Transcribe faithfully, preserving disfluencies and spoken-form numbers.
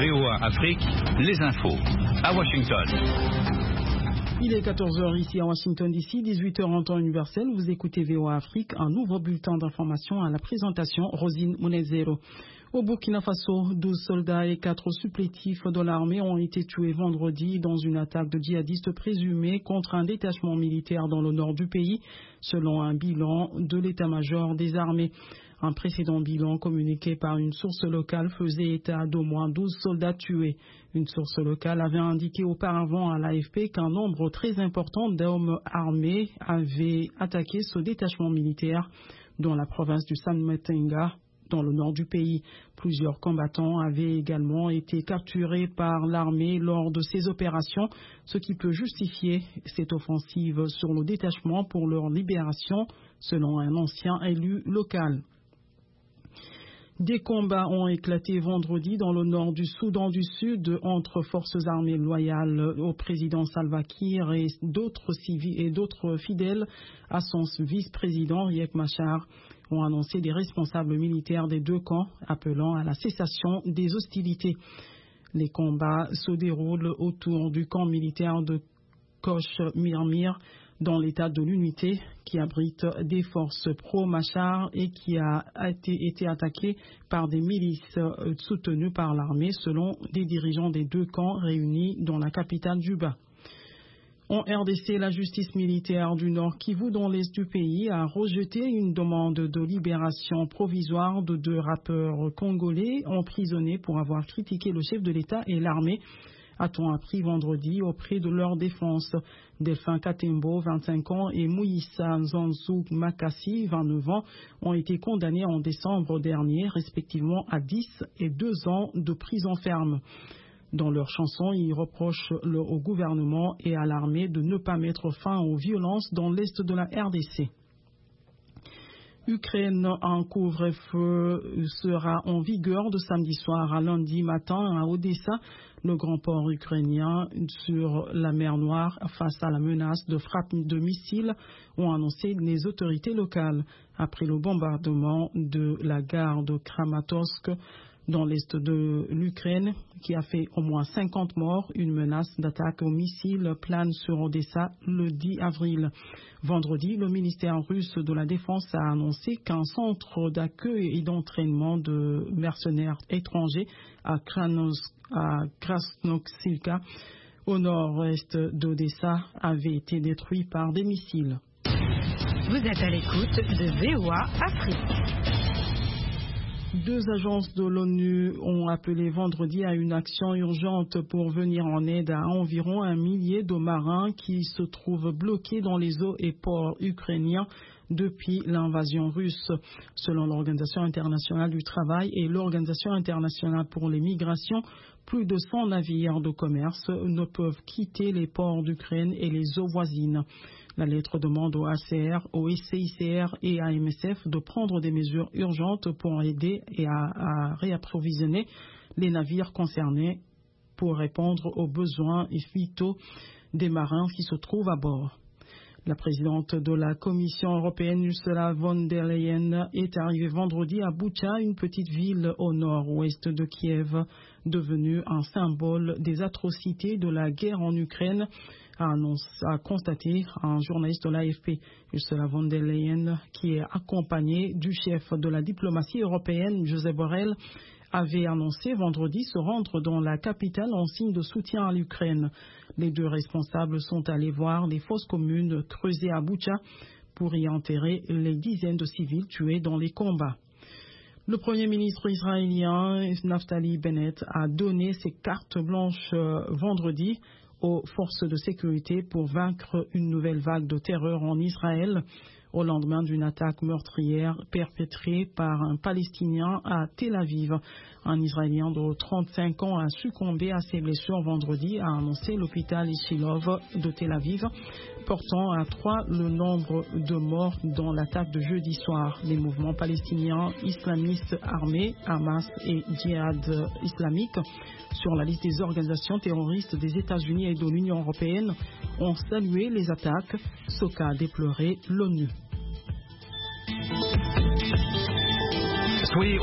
V O A Afrique, les infos. À Washington. Il est quatorze heures ici à Washington D C, dix-huit heures en temps universel. Vous écoutez V O A Afrique, un nouveau bulletin d'information à la présentation Rosine Monezero. Au Burkina Faso, douze soldats et quatre supplétifs de l'armée ont été tués vendredi dans une attaque de djihadistes présumés contre un détachement militaire dans le nord du pays, selon un bilan de l'état-major des armées. Un précédent bilan communiqué par une source locale faisait état d'au moins douze soldats tués. Une source locale avait indiqué auparavant à l'A F P qu'un nombre très important d'hommes armés avait attaqué ce détachement militaire dans la province du Sam-Matenga, dans le nord du pays. Plusieurs combattants avaient également été capturés par l'armée lors de ces opérations, ce qui peut justifier cette offensive sur le détachement pour leur libération, selon un ancien élu local. Des combats ont éclaté vendredi dans le nord du Soudan du Sud entre forces armées loyales au président Salva Kiir et d'autres civils et d'autres fidèles à son vice-président Riek Machar, ont annoncé des responsables militaires des deux camps appelant à la cessation des hostilités. Les combats se déroulent autour du camp militaire de Koch Mirmir dans l'état de l'unité qui abrite des forces pro-Machar et qui a été, été attaqué par des milices soutenues par l'armée selon des dirigeants des deux camps réunis dans la capitale Juba. En R D C, la justice militaire du Nord Kivu dans l'est du pays a rejeté une demande de libération provisoire de deux rappeurs congolais emprisonnés pour avoir critiqué le chef de l'État et l'armée, a-t-on appris vendredi auprès de leur défense. Delphin Katembo, vingt-cinq ans, et Moïsa Nzanzu Makassi, vingt-neuf ans, ont été condamnés en décembre dernier, respectivement à dix et deux ans de prison ferme. Dans leur chanson, ils reprochent le, au gouvernement et à l'armée de ne pas mettre fin aux violences dans l'est de la R D C. Ukraine, un couvre-feu sera en vigueur de samedi soir à lundi matin à Odessa, le grand port ukrainien sur la mer Noire, face à la menace de frappe de missiles, ont annoncé les autorités locales. Après le bombardement de la gare de Kramatorsk dans l'est de l'Ukraine, qui a fait au moins cinquante morts, une menace d'attaque aux missiles plane sur Odessa le dix avril. Vendredi, le ministère russe de la Défense a annoncé qu'un centre d'accueil et d'entraînement de mercenaires étrangers à, à Krasnoksilka, au nord-est d'Odessa, avait été détruit par des missiles. Vous êtes à l'écoute de V O A Afrique. Deux agences de l'ONU ont appelé vendredi à une action urgente pour venir en aide à environ un millier de marins qui se trouvent bloqués dans les eaux et ports ukrainiens depuis l'invasion russe. Selon l'Organisation internationale du travail et l'Organisation internationale pour les migrations, plus de cent navires de commerce ne peuvent quitter les ports d'Ukraine et les eaux voisines. La lettre demande au H C R, au C I C R et à M S F de prendre des mesures urgentes pour aider et à, à réapprovisionner les navires concernés pour répondre aux besoins vitaux des marins qui se trouvent à bord. La présidente de la Commission européenne, Ursula von der Leyen, est arrivée vendredi à Boucha, une petite ville au nord-ouest de Kiev, devenue un symbole des atrocités de la guerre en Ukraine, a, annoncé, a constaté un journaliste de l'A F P. Ursula von der Leyen, qui est accompagnée du chef de la diplomatie européenne, Josep Borrell, avait annoncé vendredi se rendre dans la capitale en signe de soutien à l'Ukraine. Les deux responsables sont allés voir des fosses communes creusées à Boucha pour y enterrer les dizaines de civils tués dans les combats. Le Premier ministre israélien Naftali Bennett a donné ses cartes blanches vendredi aux forces de sécurité pour vaincre une nouvelle vague de terreur en Israël au lendemain d'une attaque meurtrière perpétrée par un Palestinien à Tel Aviv. Un Israélien de trente-cinq ans a succombé à ses blessures vendredi, a annoncé l'hôpital Ishilov de Tel Aviv, portant à trois le nombre de morts dans l'attaque de jeudi soir. Les mouvements palestiniens islamistes armés, Hamas et Djihad islamique, sur la liste des organisations terroristes des États-Unis et de l'Union européenne, ont salué les attaques, ce qu'a déploré l'ONU. Soyez